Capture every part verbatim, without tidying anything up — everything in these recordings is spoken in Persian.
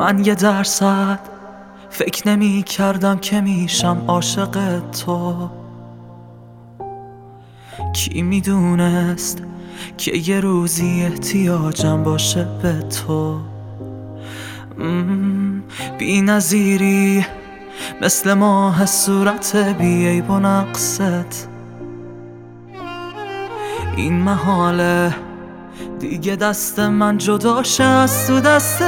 من یه درصد فکر نمی کردم که میشم عاشق تو. کی میدونست که یه روزی احتیاجم باشه به تو. بی نظیری مثل ماه صورت بی عیب و نقصت. این محاله دیگه دست من جداشه از تو دستت.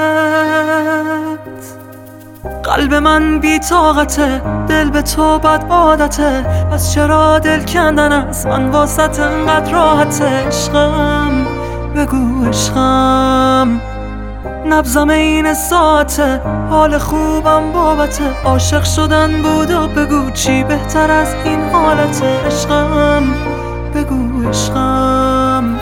قلب من بی طاقته، دل به تو بد عادته، پس چرا دل کندن از من واسط انقدر راحته. عشقم بگو عشقم، نبضم این ساعته، حال خوبم بابته. عاشق شدن بود و بگو چی بهتر از این حالته. عشقم بگو عشقم.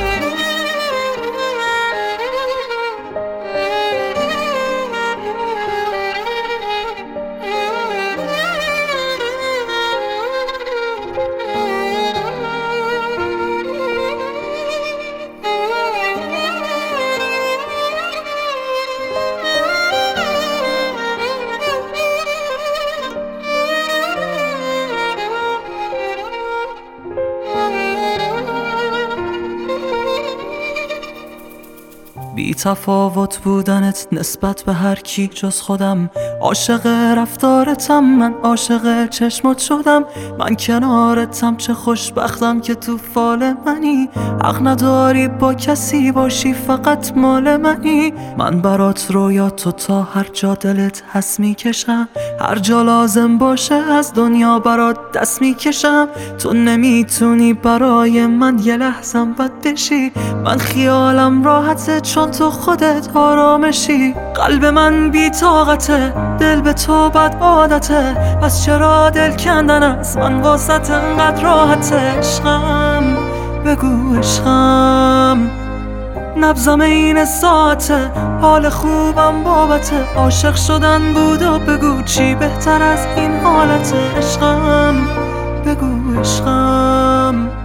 بی تفاوت بودنت نسبت به هر کی جز خودم. عاشق رفتارتم، من عاشق چشمات شدم. من کنارتم، چه خوشبختم که تو فال منی. حق نداری با کسی باشی، فقط مال منی. من برات رویا تو تا هر جا دلت هست میکشم. هر جا لازم باشه از دنیا برات دست میکشم. تو نمیتونی برای من یه لحظم بد بشی. من خیالم راحته چون تو خودت آرامشی. قلب من بی طاقته، دل به تو بد عادته، پس چرا دل کندن از من واسط انقدر راحته. عشقم بگو عشقم، نبضم این ساعته، حال خوبم بابته. عاشق شدن بود و بگو چی بهتر از این حالته. عشقم بگو عشقم.